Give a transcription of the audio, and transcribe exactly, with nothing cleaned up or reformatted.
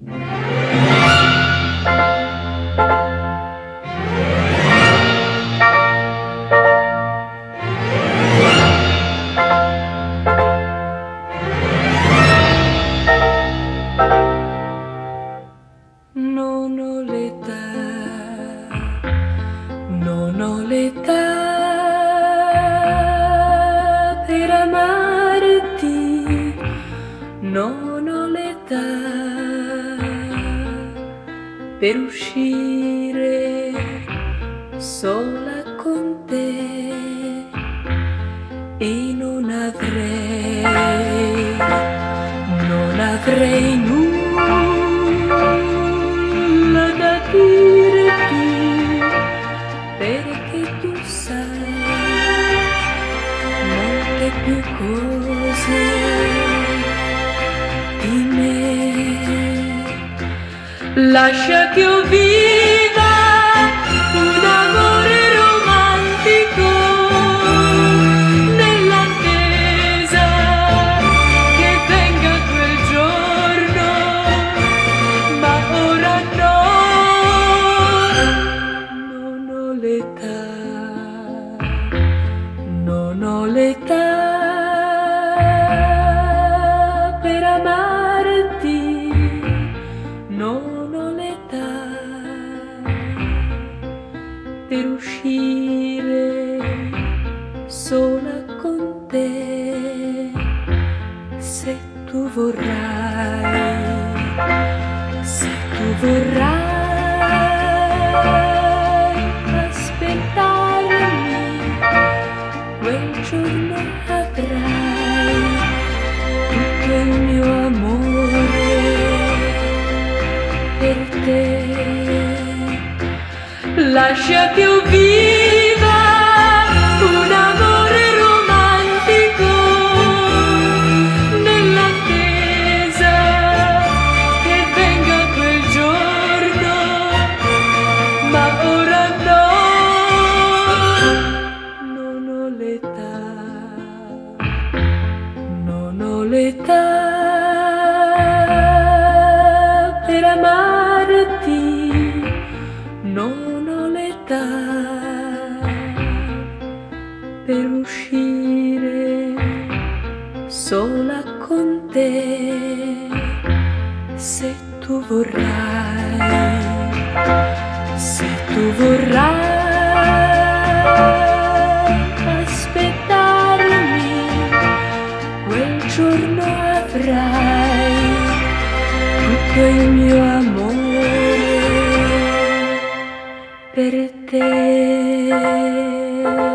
Non ho l'età, non ho l'età per amarti, non ho l'età per uscire sola con te e non avrei, non avrei nulla da dirti, perché tu sai molte più cose di me. Lascia che io viva un amore romantico nell'attesa che venga quel giorno, ma ora no, non ho l'età, non ho l'età per amarti, non ho l'età per uscire sola con te. Se tu vorrai, se tu vorrai aspettarmi, quel giorno avrai tutto il mio amore per te. Lascia che io viva un amore romantico nell'attesa che venga quel giorno, ma ora no, non ho l'età, non ho l'età per amarti, non ho l'età per uscire sola con te. Se tu vorrai, se tu vorrai aspettarmi, quel giorno avrai tutto il mio amore per te.